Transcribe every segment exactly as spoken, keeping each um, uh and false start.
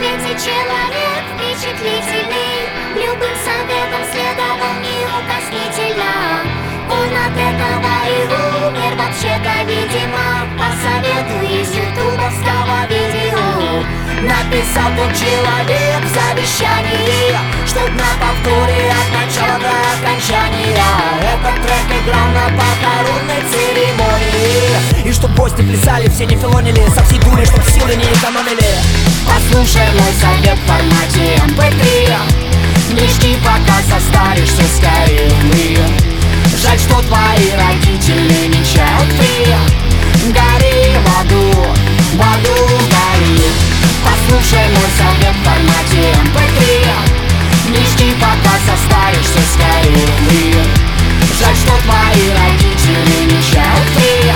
свете человек впечатлительный, любым советом следовал неукоснительно. Он от этого и умер вообще-то, видимо, по совету из ютубовского видео. Написал тот человек в завещании, чтоб на повторе от начала до окончания этот трек играл на похоронной церемонии. И чтоб гости плясали, все не филонили со всей дури, чтоб силы не экономили. Послушай мой совет в формате эм пэ три. Не жди, пока состаришься скорее. Жаль, что твои родители не child-free. Гори в аду, в аду гори. Послушай мой совет в формате эм пэ три. Не жди, пока состаришься скорее. Жаль, что твои родители не child-free.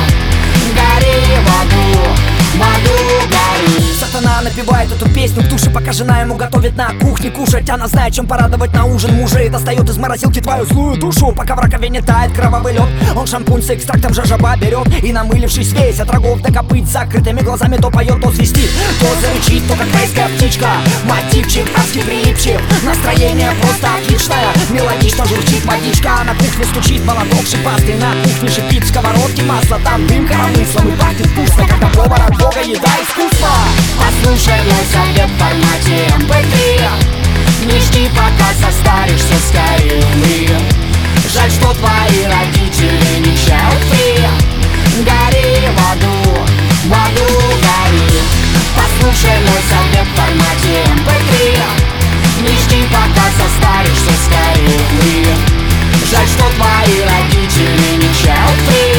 Гори в аду, в аду гори. Сатана напевает эту песню в душе, пока жена ему готовит на кухне кушать. Она знает, чем порадовать на ужин мужа, и достает из морозилки твою злую душу. Пока в раковине тает кровавый лед, он шампунь с экстрактом жожоба берет. И, намылившись весь от рогов до копыт, с закрытыми глазами то поет, то свистит, то зарычит, то как райская птичка. Мотивчик адский прилипчив, настроение просто отличное. Мелодично журчит водичка, на кухне стучит молоток шипастый. На кухне шипит в сковородке масло, там дым коромыслом и пахнет вкусно, когда повар от бога еда искусства. Послушай мой совет в формате эм пэ три. Не жди, пока состаришься скорее. Жаль, что твои родители не child-free. Гори в аду, в аду гори. Послушай мой совет в формате эм пэ три. Не жди, пока состаришься скорее. Жаль, что твои родители не child-free.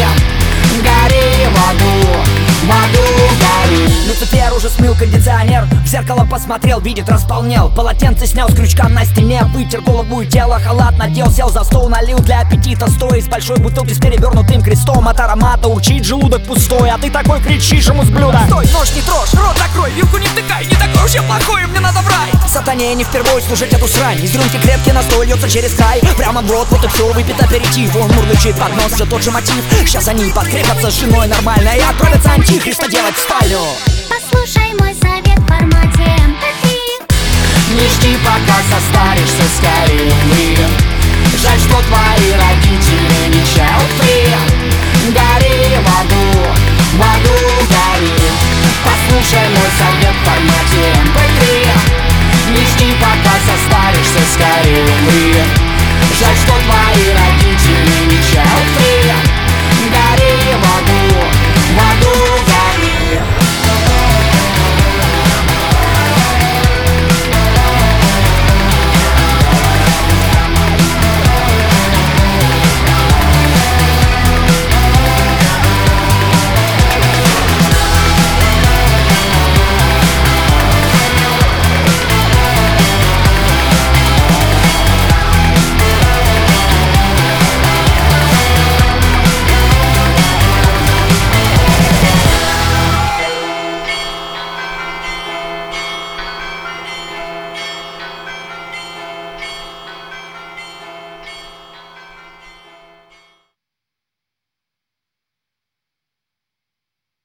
Гори в аду, в аду гори. Люцифер уже смыл кондиционер, в зеркало посмотрел, видит, располнел. Полотенце снял с крючка на стене, вытер голову и тело, халат надел, сел за стол, налил для аппетита стоя из большой бутылки с перевернутым крестом. От аромата урчит желудок пустой, а ты такой кричишь ему с блюда: стой, нож не трожь, рот закрой, вилку не втыкай, не такой уж я плохой, мне надо в рай. Сатане не впервой слушать эту срань, из рюмки крепкий настой льется через край. Прямо в рот, вот и все, выпит аперитив. Он мурлычит под нос, все тот же мотив. Сейчас они подкрепятся с женой нормально и отправятся антихриста делать в спальню. Послушай мой совет в формате эм пэ три. Не жди, пока состаришься скорее. Жаль, что твои родители не